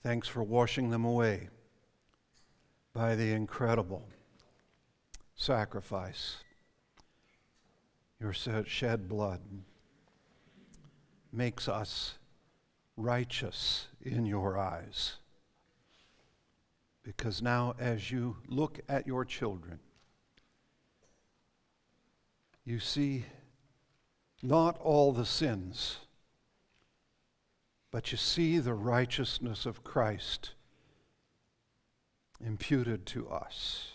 Thanks for washing them away by the incredible sacrifice. Your shed blood makes us righteous in your eyes. Because now, as you look at your children, you see not all the sins, but you see the righteousness of Christ imputed to us.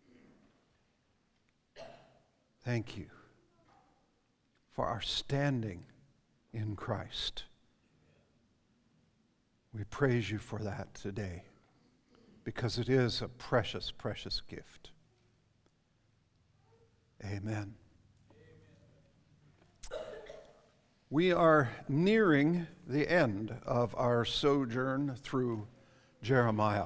Thank you for our standing in Christ. We praise you for that today, because it is a precious, precious gift. Amen. We are nearing the end of our sojourn through Jeremiah.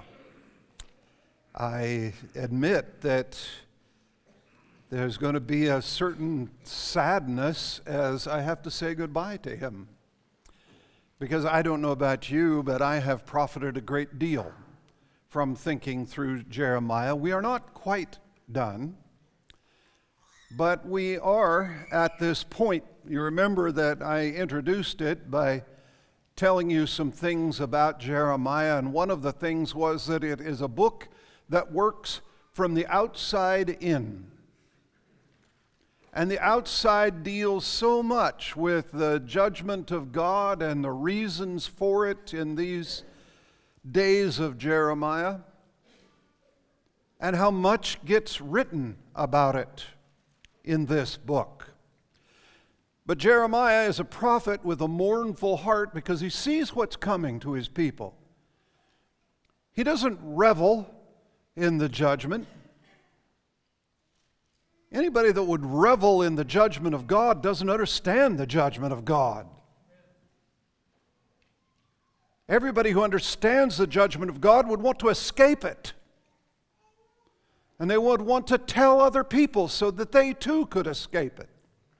I admit that there's going to be a certain sadness as I have to say goodbye to him. Because I don't know about you, but I have profited a great deal from thinking through Jeremiah. We are not quite done, but we are at this point. You remember that I introduced it by telling you some things about Jeremiah, and one of the things was that it is a book that works from the outside in. And the outside deals so much with the judgment of God and the reasons for it in these days of Jeremiah, and how much gets written about it in this book. But Jeremiah is a prophet with a mournful heart because he sees what's coming to his people. He doesn't revel in the judgment. Anybody that would revel in the judgment of God doesn't understand the judgment of God. Everybody who understands the judgment of God would want to escape it. And they would want to tell other people so that they too could escape it.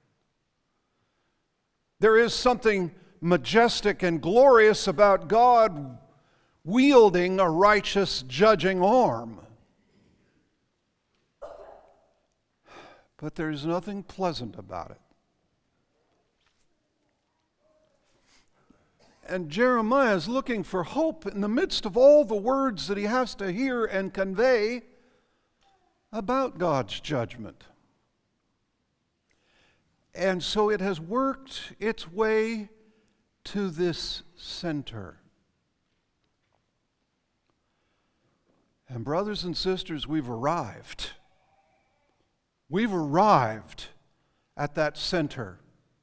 There is something majestic and glorious about God wielding a righteous judging arm. But there's nothing pleasant about it. And Jeremiah is looking for hope in the midst of all the words that he has to hear and convey about God's judgment. And so it has worked its way to this center. And brothers and sisters, we've arrived. We've arrived at that center.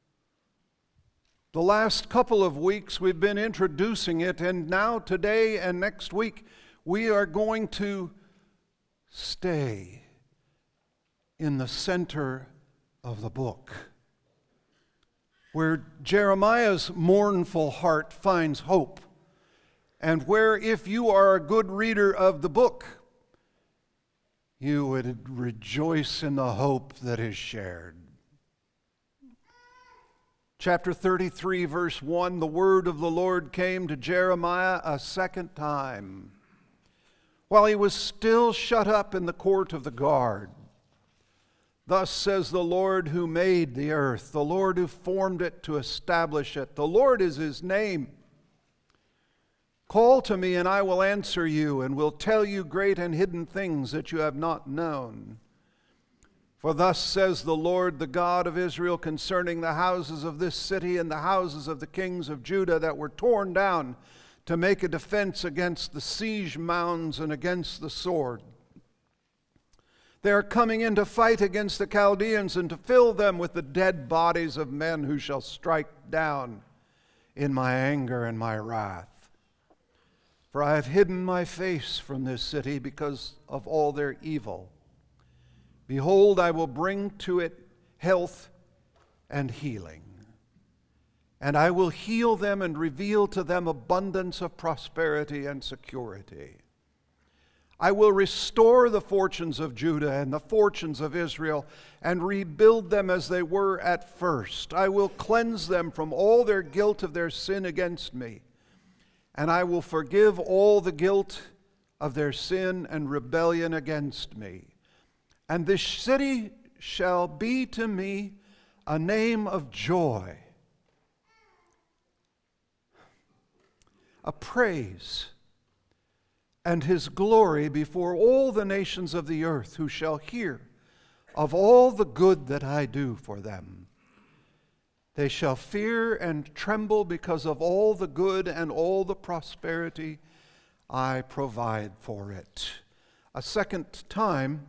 The last couple of weeks we've been introducing it, and now today and next week we are going to stay in the center of the book, where Jeremiah's mournful heart finds hope, and where, if you are a good reader of the book, you would rejoice in the hope that is shared. Chapter 33, verse 1, the word of the Lord came to Jeremiah a second time, while he was still shut up in the court of the guard. Thus says the Lord who made the earth, the Lord who formed it to establish it. The Lord is his name. Call to me, and I will answer you, and will tell you great and hidden things that you have not known. For thus says the Lord, the God of Israel, concerning the houses of this city and the houses of the kings of Judah that were torn down to make a defense against the siege mounds and against the sword. They are coming in to fight against the Chaldeans and to fill them with the dead bodies of men who shall strike down in my anger and my wrath. For I have hidden my face from this city because of all their evil. Behold, I will bring to it health and healing. And I will heal them and reveal to them abundance of prosperity and security. I will restore the fortunes of Judah and the fortunes of Israel and rebuild them as they were at first. I will cleanse them from all their guilt of their sin against me. and I will forgive all the guilt of their sin and rebellion against me. And this city shall be to me a name of joy, a praise, and his glory before all the nations of the earth, who shall hear of all the good that I do for them. They shall fear and tremble because of all the good and all the prosperity I provide for it. A second time,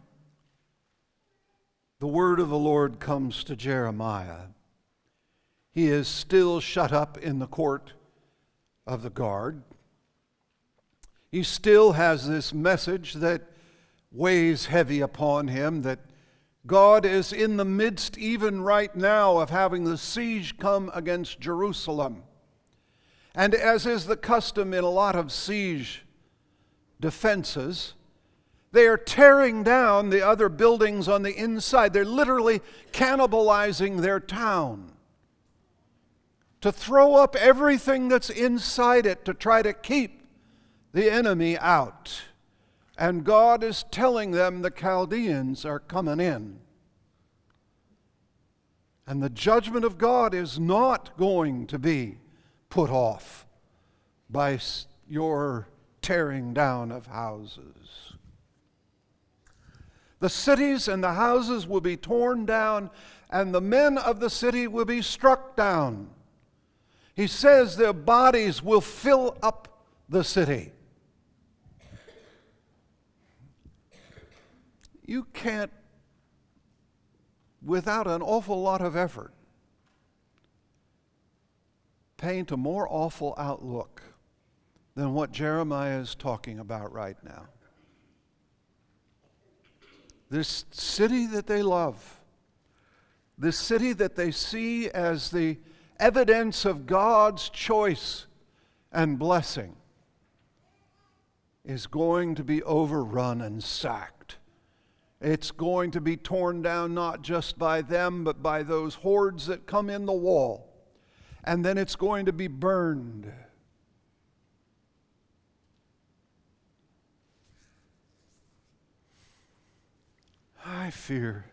the word of the Lord comes to Jeremiah. He is still shut up in the court of the guard. He still has this message that weighs heavy upon him, that God is in the midst, even right now, of having the siege come against Jerusalem. And as is the custom in a lot of siege defenses, they are tearing down the other buildings on the inside. They're literally cannibalizing their town to throw up everything that's inside it to try to keep the enemy out. And God is telling them the Chaldeans are coming in. And the judgment of God is not going to be put off by your tearing down of houses. The cities and the houses will be torn down, and the men of the city will be struck down. He says their bodies will fill up the city. You can't, without an awful lot of effort, paint a more awful outlook than what Jeremiah is talking about right now. This city that they love, this city that they see as the evidence of God's choice and blessing, is going to be overrun and sacked. It's going to be torn down not just by them, but by those hordes that come in the wall. And then it's going to be burned. I fear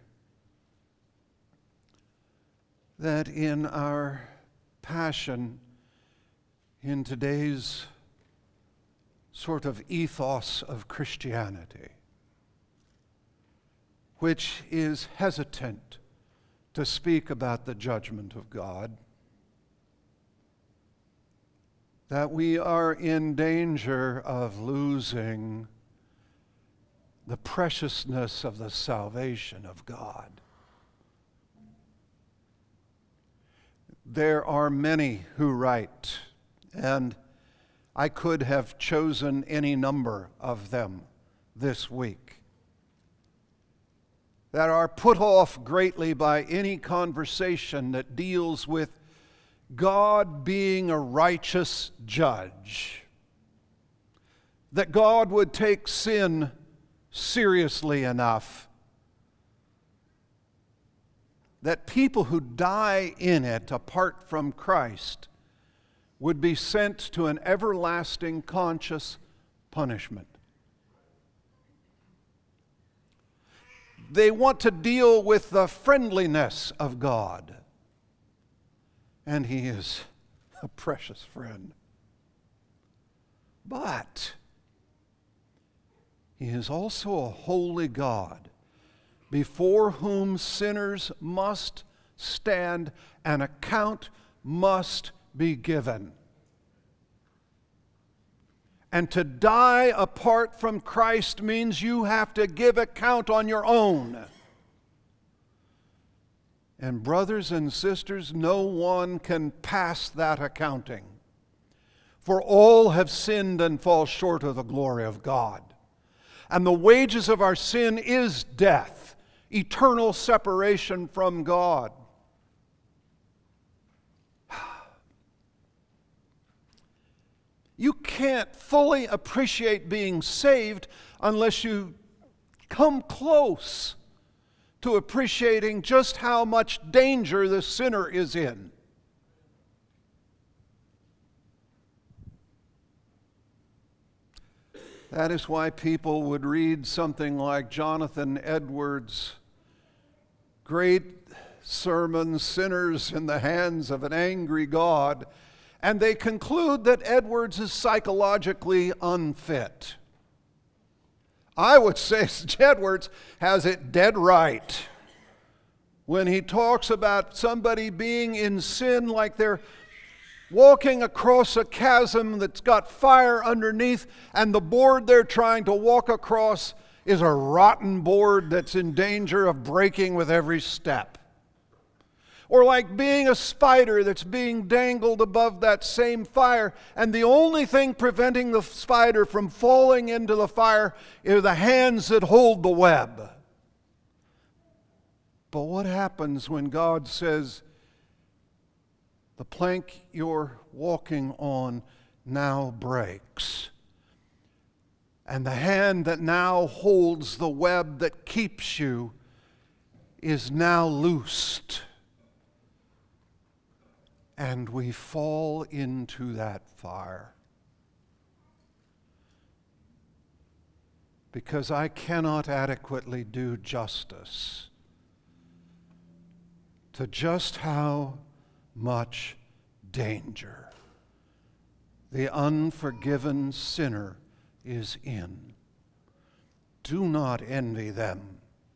that in our passion, in today's sort of ethos of Christianity, which is hesitant to speak about the judgment of God, that we are in danger of losing the preciousness of the salvation of God. There are many who write, and I could have chosen any number of them this week, that are put off greatly by any conversation that deals with God being a righteous judge, that God would take sin seriously enough, that people who die in it apart from Christ would be sent to an everlasting conscious punishment. They want to deal with the friendliness of God. And He is a precious friend. But He is also a holy God before whom sinners must stand, an account must be given. And to die apart from Christ means you have to give account on your own. And brothers and sisters, no one can pass that accounting. For all have sinned and fall short of the glory of God. And the wages of our sin is death, eternal separation from God. You can't fully appreciate being saved unless you come close to appreciating just how much danger the sinner is in. That is why people would read something like Jonathan Edwards' great sermon, Sinners in the Hands of an Angry God, and they conclude that Edwards is psychologically unfit. I would say Edwards has it dead right when he talks about somebody being in sin like they're walking across a chasm that's got fire underneath, and the board they're trying to walk across is a rotten board that's in danger of breaking with every step. Or like being a spider that's being dangled above that same fire, and the only thing preventing the spider from falling into the fire are the hands that hold the web. But what happens when God says, the plank you're walking on now breaks, and the hand that now holds the web that keeps you is now loosed, and we fall into that fire? Because I cannot adequately do justice to just how much danger the unforgiven sinner is in. Do not envy them.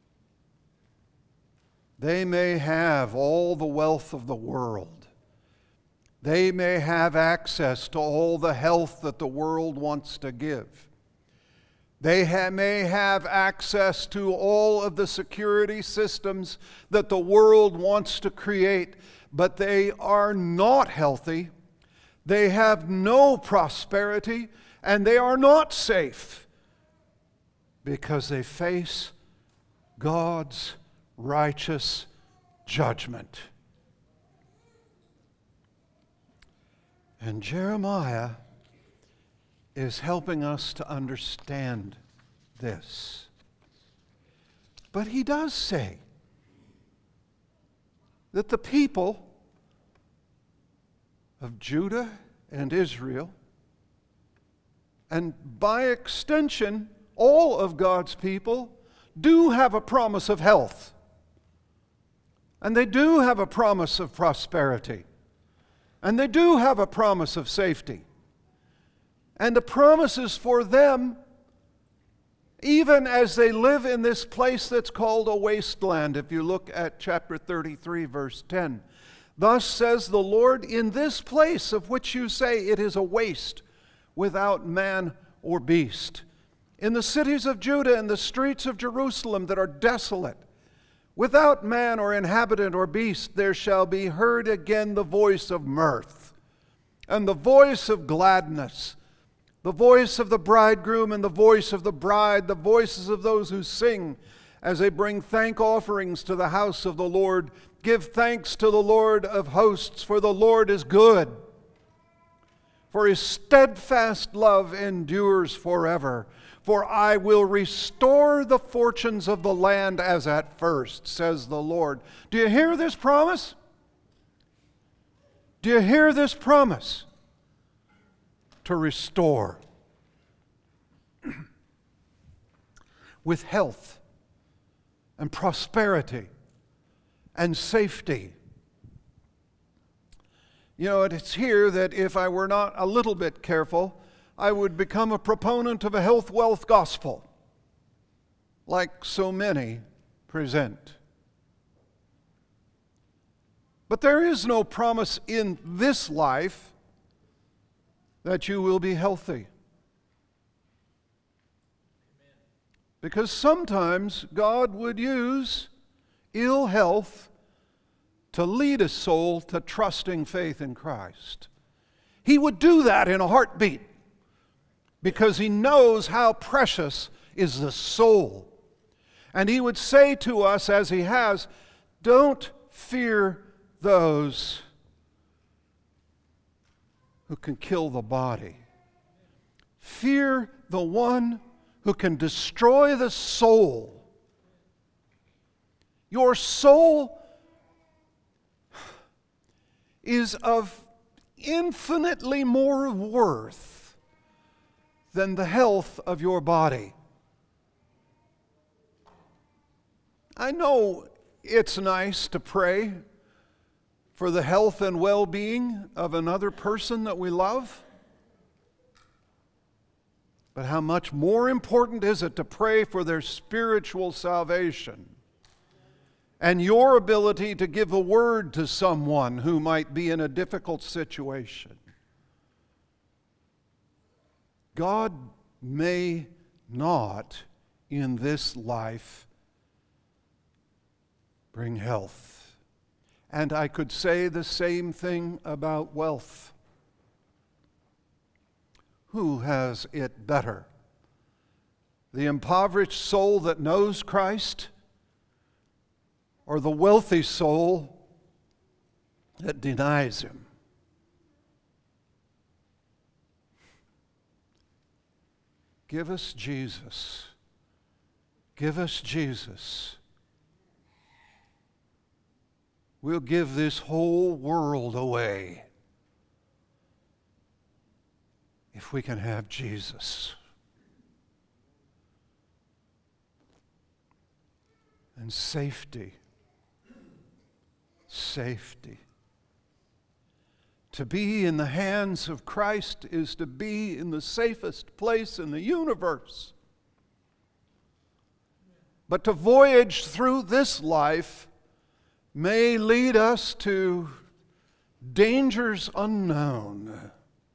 They may have all the wealth of the world. They may have access to all the health that the world wants to give. They may have access to all of the security systems that the world wants to create, but they are not healthy, they have no prosperity, and they are not safe because they face God's righteous judgment. And Jeremiah is helping us to understand this. But he does say that the people of Judah and Israel, and by extension, all of God's people, do have a promise of health. And they do have a promise of prosperity. And they do have a promise of safety. And the promises for them, even as they live in this place that's called a wasteland, if you look at chapter 33, verse 10. Thus says the Lord, in this place of which you say it is a waste, without man or beast, in the cities of Judah and the streets of Jerusalem that are desolate, without man or inhabitant or beast, there shall be heard again the voice of mirth, and the voice of gladness, the voice of the bridegroom and the voice of the bride, the voices of those who sing as they bring thank offerings to the house of the Lord. Give thanks to the Lord of hosts, for the Lord is good, for his steadfast love endures forever. For I will restore the fortunes of the land as at first, says the Lord. Do you hear this promise? Do you hear this promise? To restore. With health and prosperity and safety. You know, it's here that if I were not a little bit careful, I would become a proponent of a health wealth gospel, like so many present. But there is no promise in this life that you will be healthy. Because sometimes God would use ill health to lead a soul to trusting faith in Christ. He would do that in a heartbeat, because he knows how precious is the soul. And he would say to us, as he has, don't fear those who can kill the body. Fear the one who can destroy the soul. Your soul is of infinitely more worth than the health of your body. I know it's nice to pray for the health and well-being of another person that we love. But how much more important is it to pray for their spiritual salvation and your ability to give a word to someone who might be in a difficult situation? God may not in this life bring health. And I could say the same thing about wealth. Who has it better? The impoverished soul that knows Christ, or the wealthy soul that denies Him? Give us Jesus. Give us Jesus. We'll give this whole world away if we can have Jesus. And safety. Safety. To be in the hands of Christ is to be in the safest place in the universe. But to voyage through this life may lead us to dangers unknown.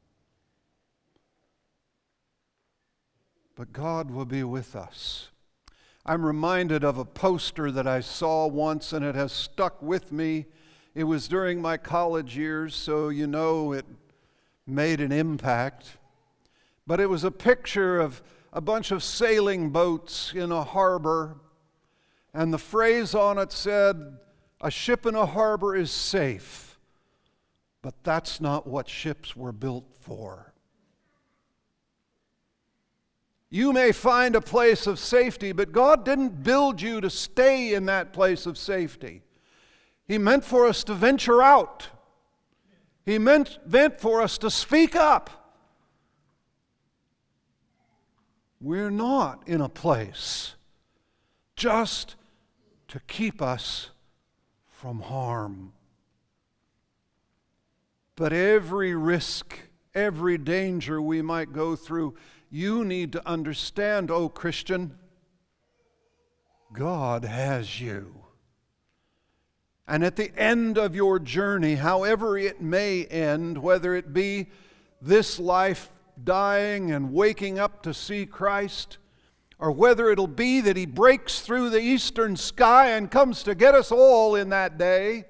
But God will be with us. I'm reminded of a poster that I saw once, and it has stuck with me. It was during my college years, so you know it made an impact. But it was a picture of a bunch of sailing boats in a harbor, and the phrase on it said, "A ship in a harbor is safe, but that's not what ships were built for." You may find a place of safety, but God didn't build you to stay in that place of safety. He meant for us to venture out. He meant for us to speak up. We're not in a place just to keep us from harm. But every risk, every danger we might go through, you need to understand, oh Christian, God has you. And at the end of your journey, however it may end, whether it be this life dying and waking up to see Christ, or whether it'll be that He breaks through the eastern sky and comes to get us all in that day,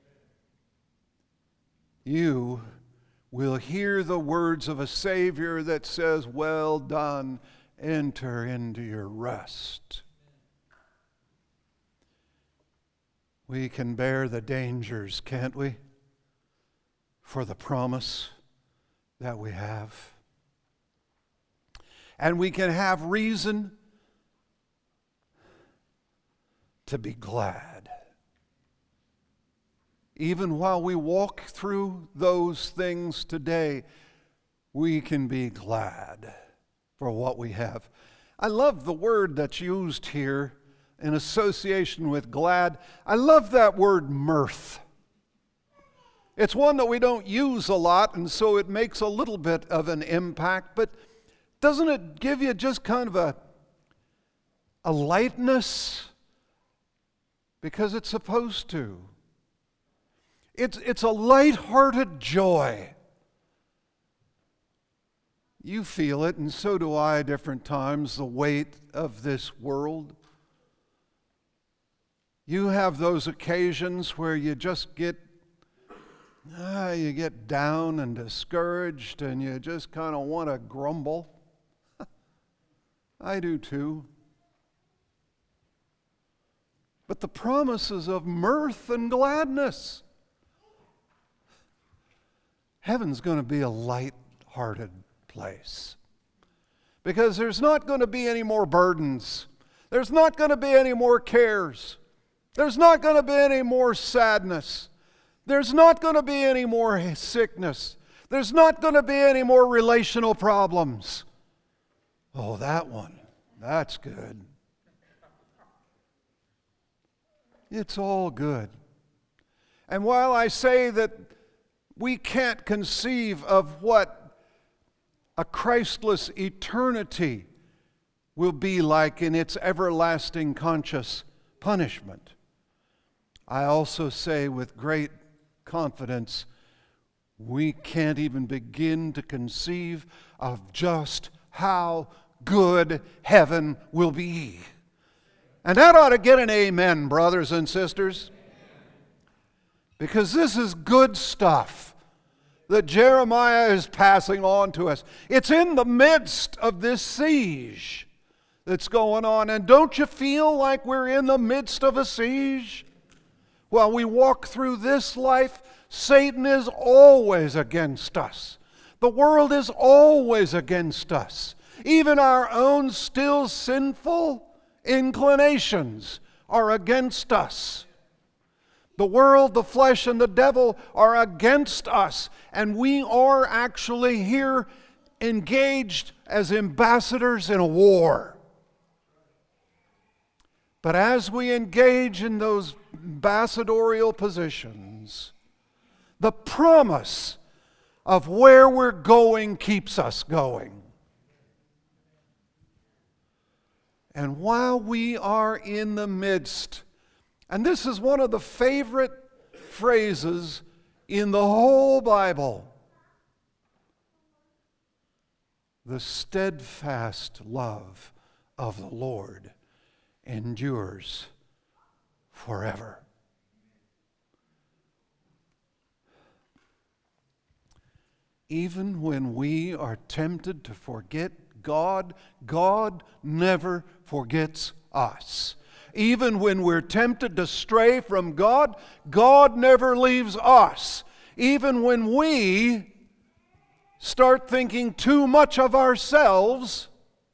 you will hear the words of a Savior that says, "Well done, enter into your rest." We can bear the dangers, can't we? For the promise that we have. And we can have reason to be glad. Even while we walk through those things today, we can be glad for what we have. I love the word that's used here in association with glad. I love that word mirth. It's one that we don't use a lot, and so it makes a little bit of an impact, but doesn't it give you just kind of a lightness? Because it's supposed to. It's a light-hearted joy. You feel it, and so do I at different times, the weight of this world. You have those occasions where you just get down and discouraged, and you just kind of want to grumble. I do too. But the promises of mirth and gladness. Heaven's going to be a light-hearted place. Because there's not going to be any more burdens. There's not going to be any more cares. There's not going to be any more sadness. There's not going to be any more sickness. There's not going to be any more relational problems. Oh, that one. That's good. It's all good. And while I say that we can't conceive of what a Christless eternity will be like in its everlasting conscious punishment, I also say with great confidence, we can't even begin to conceive of just how good heaven will be. And that ought to get an amen, brothers and sisters. Because this is good stuff that Jeremiah is passing on to us. It's in the midst of this siege that's going on. And don't you feel like we're in the midst of a siege? While we walk through this life, Satan is always against us. The world is always against us. Even our own still sinful inclinations are against us. The world, the flesh, and the devil are against us. And we are actually here engaged as ambassadors in a war. But as we engage in those ambassadorial positions, the promise of where we're going keeps us going. And while we are in the midst, and this is one of the favorite phrases in the whole Bible, the steadfast love of the Lord endures forever. Even when we are tempted to forget God, God never forgets us. Even when we're tempted to stray from God, God never leaves us. Even when we start thinking too much of ourselves,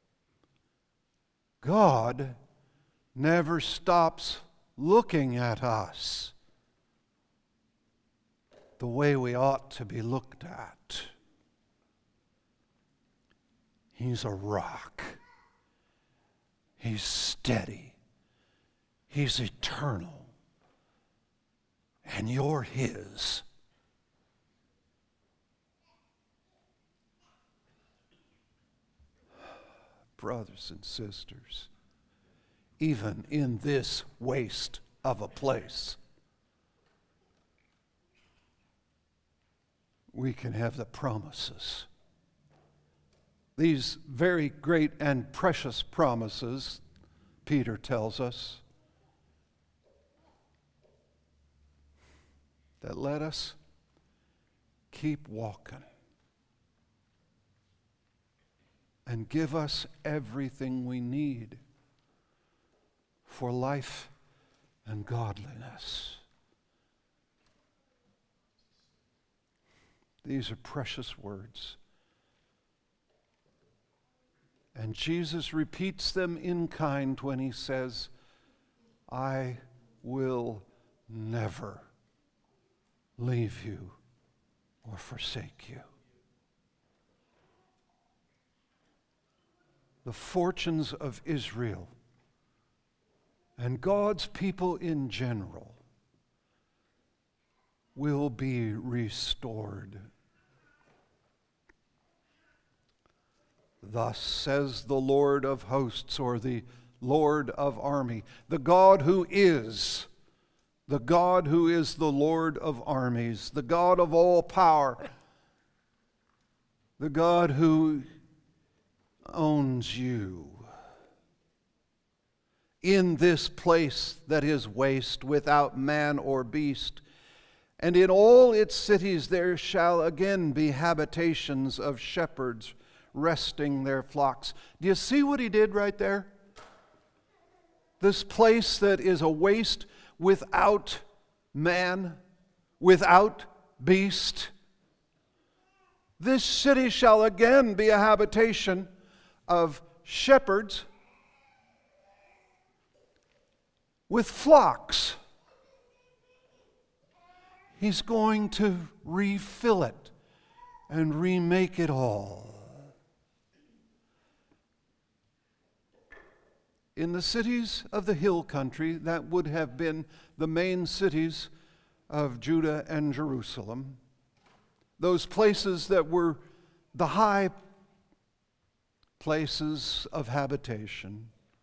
God never stops looking at us the way we ought to be looked at. He's a rock. He's steady. He's eternal. And you're His. Brothers and sisters, even in this waste of a place, we can have the promises. These very great and precious promises, Peter tells us, that let us keep walking and give us everything we need for life and godliness. These are precious words. And Jesus repeats them in kind when He says, I will never leave you or forsake you. The fortunes of Israel and God's people in general will be restored. Thus says the Lord of hosts, or the Lord of army, the God who is the Lord of armies, the God of all power, the God who owns you. In this place that is waste, without man or beast, and in all its cities there shall again be habitations of shepherds resting their flocks. Do you see what He did right there? This place that is a waste without man, without beast. This city shall again be a habitation of shepherds with flocks. He's going to refill it and remake it all. in the cities of the hill country that would have been the main cities of Judah and Jerusalem, those places that were the high places of habitation.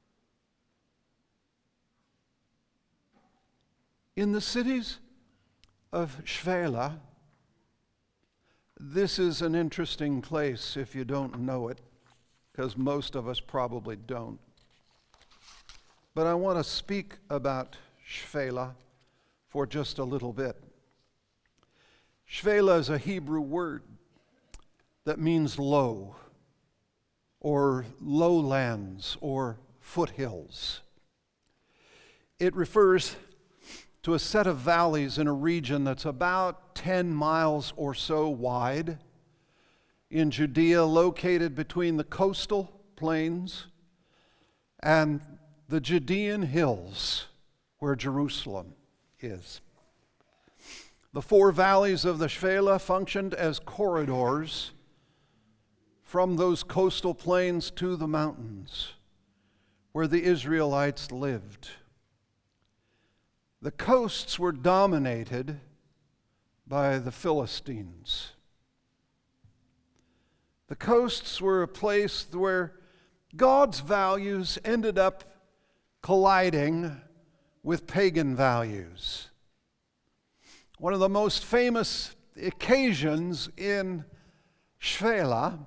In the cities of Shvela, this is an interesting place if you don't know it, because most of us probably don't. But I want to speak about Shvela for just a little bit. Shvela is a Hebrew word that means low, or lowlands, or foothills. It refers to a set of valleys in a region that's about 10 miles or so wide in Judea, located between the coastal plains and the Judean hills where Jerusalem is. The four valleys of the Shvela functioned as corridors from those coastal plains to the mountains where the Israelites lived. The coasts were dominated by the Philistines. The coasts were a place where God's values ended up colliding with pagan values. One of the most famous occasions in Shvela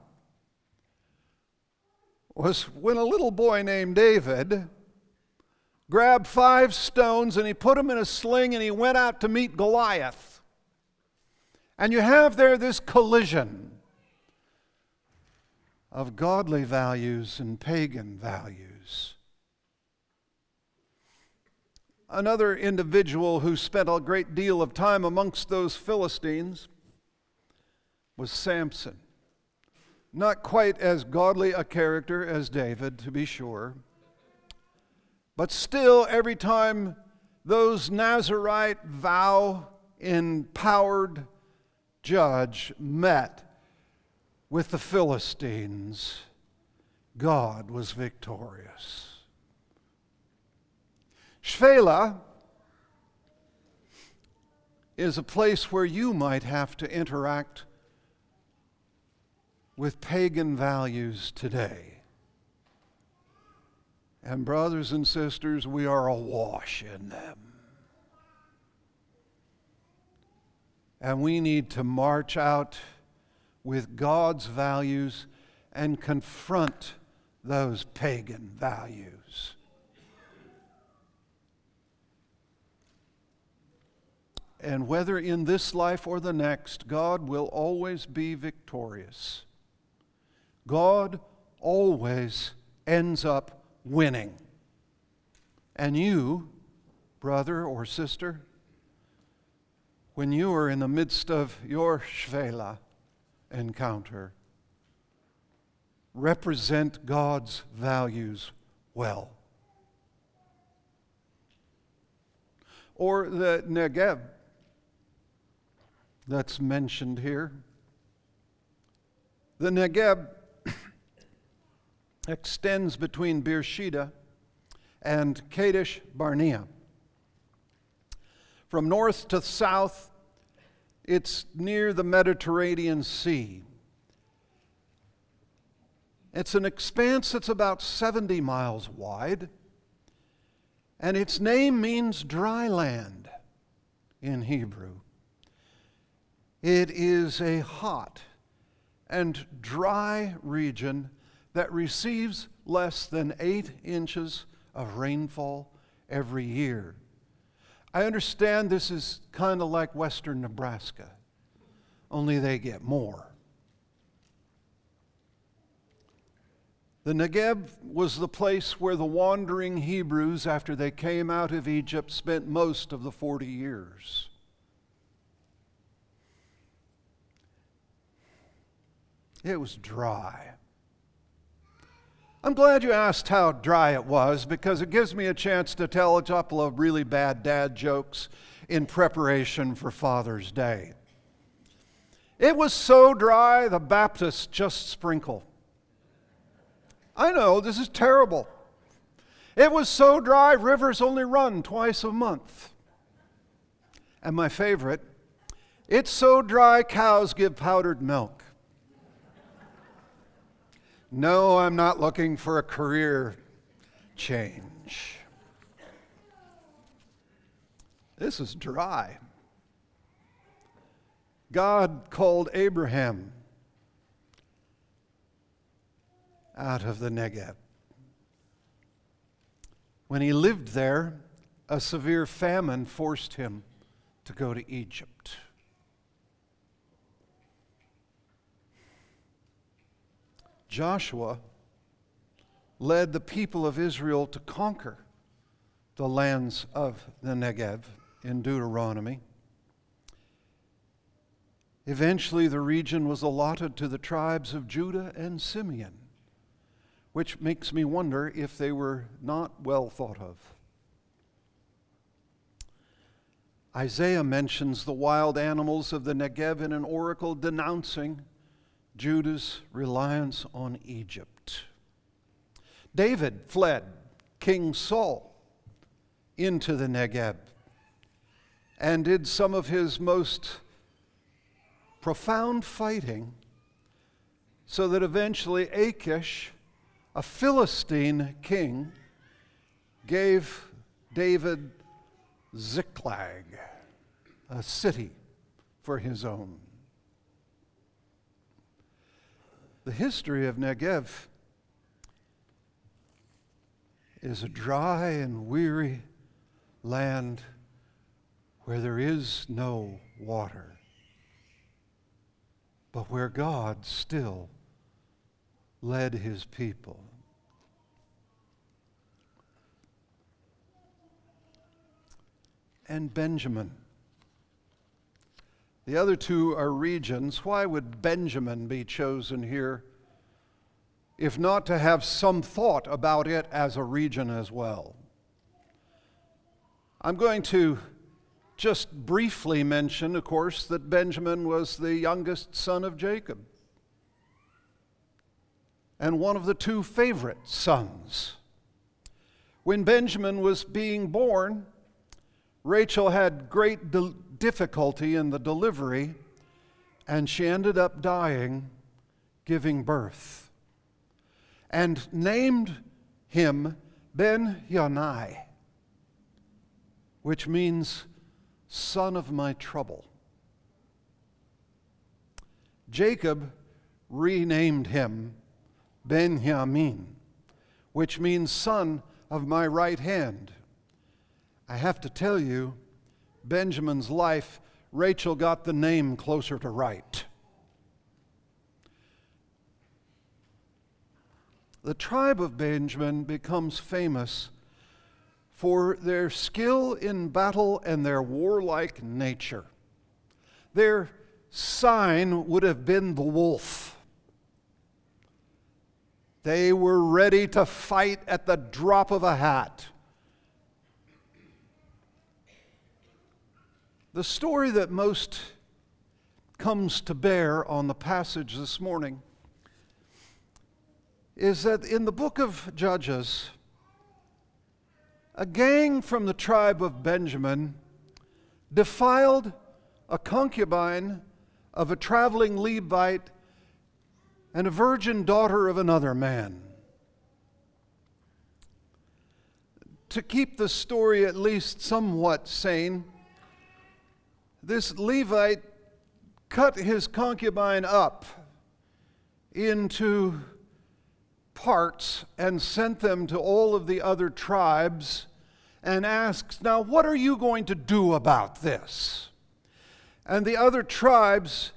was when a little boy named David grabbed 5 stones and he put them in a sling and he went out to meet Goliath. And you have there this collision of godly values and pagan values. Another individual who spent a great deal of time amongst those Philistines was Samson. Not quite as godly a character as David, to be sure. But still, every time those Nazirite vow-empowered judge met with the Philistines, God was victorious. Shvela is a place where you might have to interact with pagan values today. And brothers and sisters, we are awash in them. And we need to march out with God's values and confront those pagan values. And whether in this life or the next, God will always be victorious. God always ends up winning. And you, brother or sister, when you are in the midst of your Shvela encounter, represent God's values well. Or the Negev that's mentioned here. The Negev extends between Beersheba and Kadesh Barnea. From north to south, it's near the Mediterranean Sea. It's an expanse that's about 70 miles wide, and its name means dry land in Hebrew. It is a hot and dry region that receives less than 8 inches of rainfall every year. I understand this is kind of like western Nebraska, only they get more. The Negev was the place where the wandering Hebrews, after they came out of Egypt, spent most of the 40 years. It was dry. I'm glad you asked how dry it was, because it gives me a chance to tell a couple of really bad dad jokes in preparation for Father's Day. It was so dry, the Baptists just sprinkle. I know, this is terrible. It was so dry, rivers only run twice a month. And my favorite, it's so dry, cows give powdered milk. No, I'm not looking for a career change. This is dry. God called Abraham out of the Negev. When he lived there, a severe famine forced him to go to Egypt. Joshua led the people of Israel to conquer the lands of the Negev in Deuteronomy. Eventually, the region was allotted to the tribes of Judah and Simeon, which makes me wonder if they were not well thought of. Isaiah mentions the wild animals of the Negev in an oracle denouncing Judah's reliance on Egypt. David fled King Saul into the Negev and did some of his most profound fighting so that eventually Achish, a Philistine king, gave David Ziklag, a city for his own. The history of Negev is a dry and weary land where there is no water, but where God still led his people. And Benjamin. The other two are regions. Why would Benjamin be chosen here, if not to have some thought about it as a region as well? I'm going to just briefly mention, of course, that Benjamin was the youngest son of Jacob and one of the two favorite sons. When Benjamin was being born, Rachel had great difficulty in the delivery, and she ended up dying giving birth, and named him Ben-Yonai, which means son of my trouble. Jacob renamed him Benjamin, which means son of my right hand. I have to tell you, Benjamin's life, Rachel got the name closer to right. The tribe of Benjamin becomes famous for their skill in battle and their warlike nature. Their sign would have been the wolf. They were ready to fight at the drop of a hat. The story that most comes to bear on the passage this morning is that in the book of Judges, a gang from the tribe of Benjamin defiled a concubine of a traveling Levite and a virgin daughter of another man. To keep the story at least somewhat sane, this Levite cut his concubine up into parts and sent them to all of the other tribes and asked, "Now, what are you going to do about this?" And the other tribes,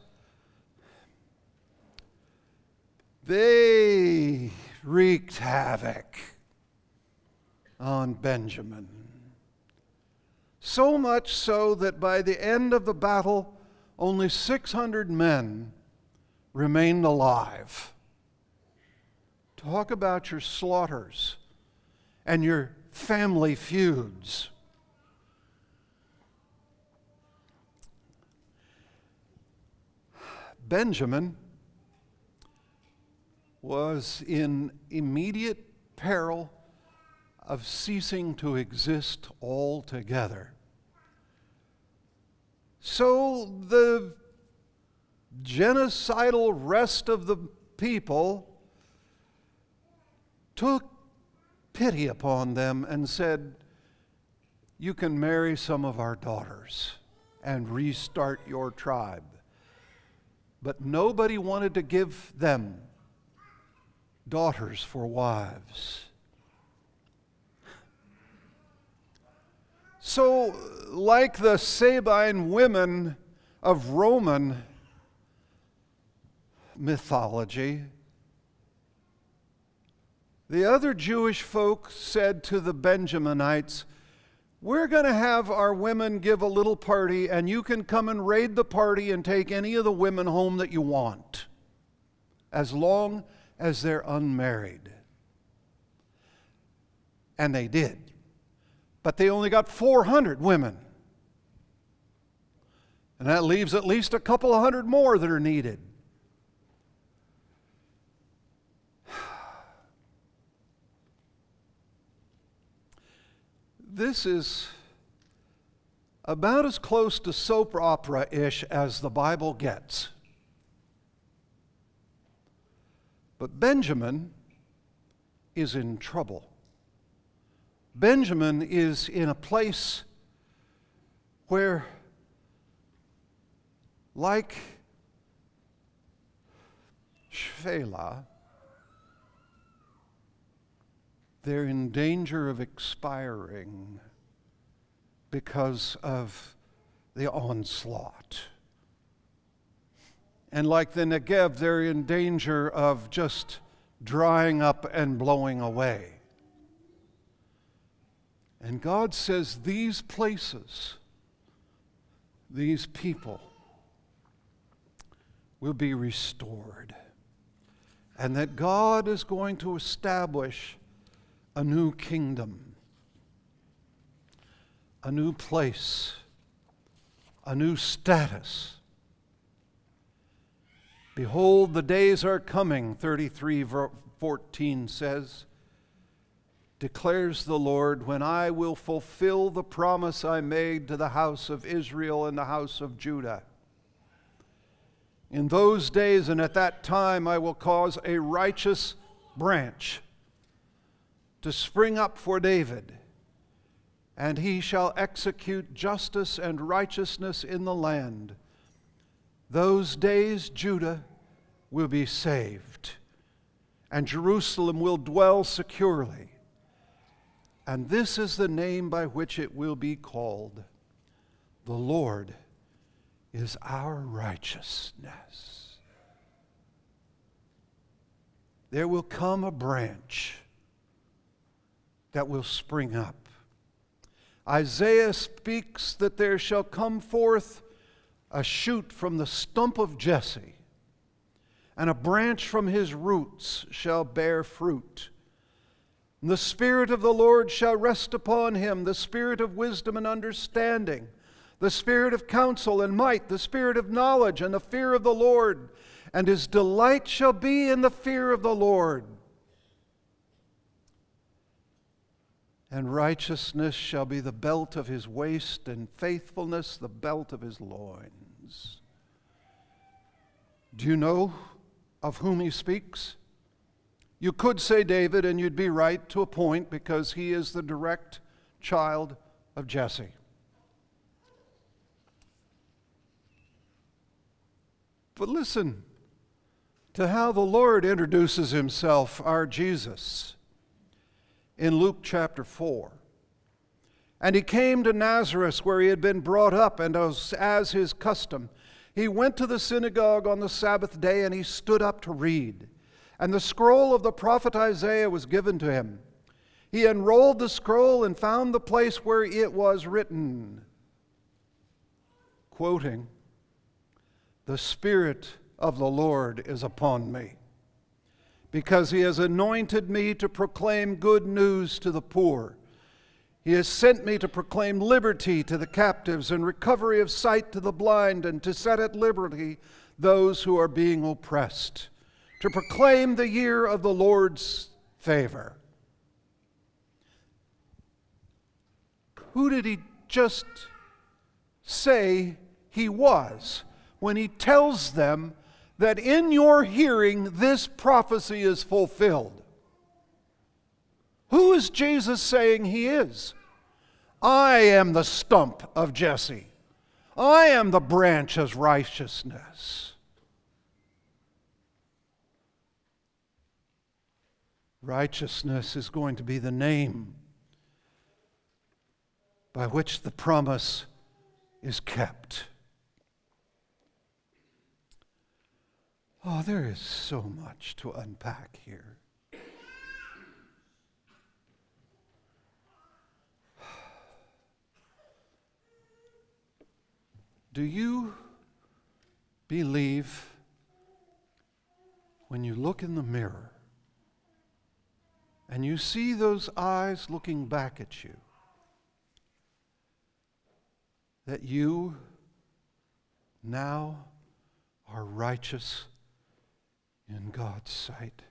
they wreaked havoc on Benjamin. So much so that by the end of the battle, only 600 men remained alive. Talk about your slaughters and your family feuds. Benjamin was in immediate peril of ceasing to exist altogether. So the genocidal rest of the people took pity upon them and said, "You can marry some of our daughters and restart your tribe." But nobody wanted to give them daughters for wives. So, like the Sabine women of Roman mythology, the other Jewish folk said to the Benjaminites, "We're going to have our women give a little party, and you can come and raid the party and take any of the women home that you want, as long as they're unmarried." And they did. But they only got 400 women. And that leaves at least a couple of hundred more that are needed. This is about as close to soap opera-ish as the Bible gets. But Benjamin is in trouble. Benjamin is in a place where, like Shelah, they're in danger of expiring because of the onslaught. And like the Negev, they're in danger of just drying up and blowing away. And God says these places, these people, will be restored. And that God is going to establish a new kingdom, a new place, a new status. "Behold, the days are coming," 33:14 says, declares the Lord, "when I will fulfill the promise I made to the house of Israel and the house of Judah. In those days and at that time I will cause a righteous branch to spring up for David, and he shall execute justice and righteousness in the land. Those days Judah will be saved, and Jerusalem will dwell securely. And this is the name by which it will be called: the Lord is our righteousness." There will come a branch that will spring up. Isaiah speaks that there shall come forth a shoot from the stump of Jesse, and a branch from his roots shall bear fruit. And the Spirit of the Lord shall rest upon him, the Spirit of wisdom and understanding, the Spirit of counsel and might, the Spirit of knowledge and the fear of the Lord. And his delight shall be in the fear of the Lord. And righteousness shall be the belt of his waist, and faithfulness the belt of his loins. Do you know of whom he speaks? You could say David, and you'd be right to a point, because he is the direct child of Jesse. But listen to how the Lord introduces himself, our Jesus, in Luke chapter 4. "And he came to Nazareth, where he had been brought up, and as his custom, he went to the synagogue on the Sabbath day, and he stood up to read. And the scroll of the prophet Isaiah was given to him. He unrolled the scroll and found the place where it was written," quoting, "The Spirit of the Lord is upon me, because he has anointed me to proclaim good news to the poor. He has sent me to proclaim liberty to the captives and recovery of sight to the blind, and to set at liberty those who are being oppressed, to proclaim the year of the Lord's favor." Who did he just say he was when he tells them that in your hearing this prophecy is fulfilled? Who is Jesus saying he is? I am the stump of Jesse. I am the branch of righteousness. Righteousness is going to be the name by which the promise is kept. Oh, there is so much to unpack here. Do you believe when you look in the mirror and you see those eyes looking back at you, that you now are righteous in God's sight?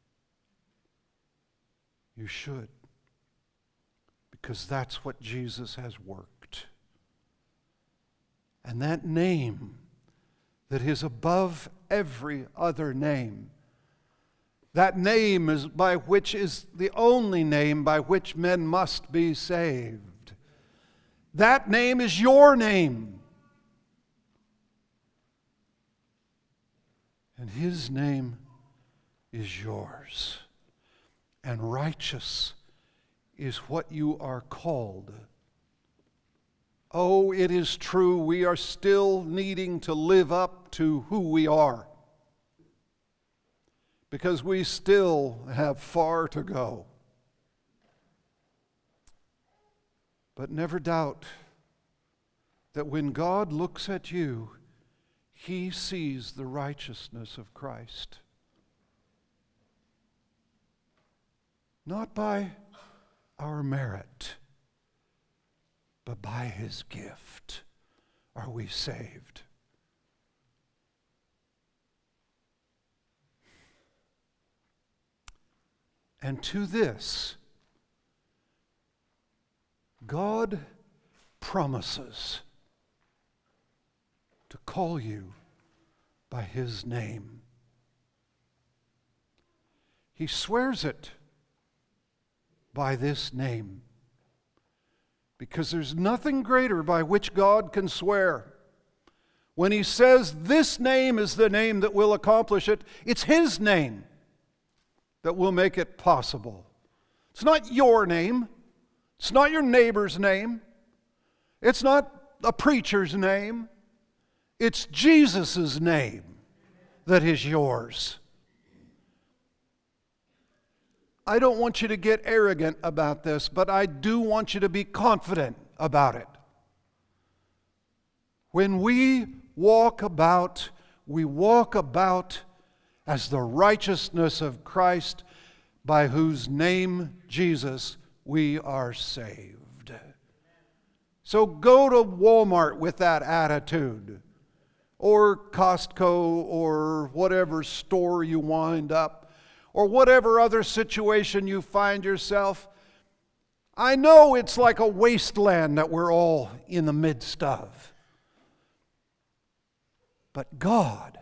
You should, because that's what Jesus has worked. And that name that is above every other name, that name is by which is the only name by which men must be saved. That name is your name. And his name is yours. And righteous is what you are called. Oh, it is true, we are still needing to live up to who we are, because we still have far to go. But never doubt that when God looks at you, he sees the righteousness of Christ. Not by our merit, but by his gift are we saved. And to this, God promises to call you by his name. He swears it by this name, because there's nothing greater by which God can swear. When he says this name is the name that will accomplish it, it's his name that will make it possible. It's not your name. It's not your neighbor's name. It's not a preacher's name. It's Jesus' name that is yours. I don't want you to get arrogant about this, but I do want you to be confident about it. When we walk about as the righteousness of Christ, by whose name, Jesus, we are saved. So go to Walmart with that attitude, or Costco, or whatever store you wind up, or whatever other situation you find yourself. I know it's like a wasteland that we're all in the midst of. But God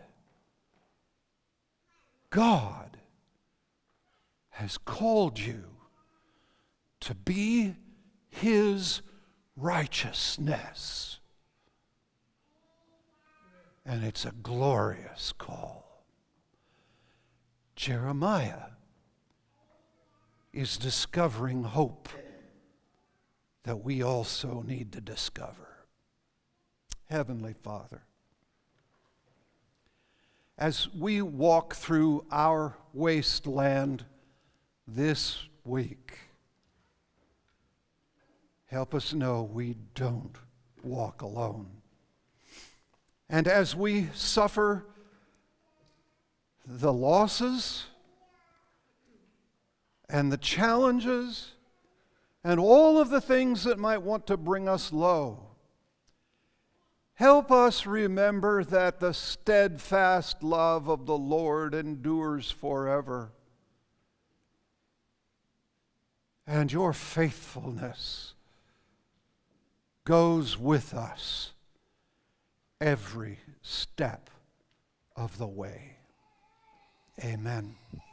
has called you to be his righteousness. And it's a glorious call. Jeremiah is discovering hope that we also need to discover. Heavenly Father, as we walk through our wasteland this week, help us know we don't walk alone. And as we suffer the losses and the challenges and all of the things that might want to bring us low, help us remember that the steadfast love of the Lord endures forever, and your faithfulness goes with us every step of the way. Amen.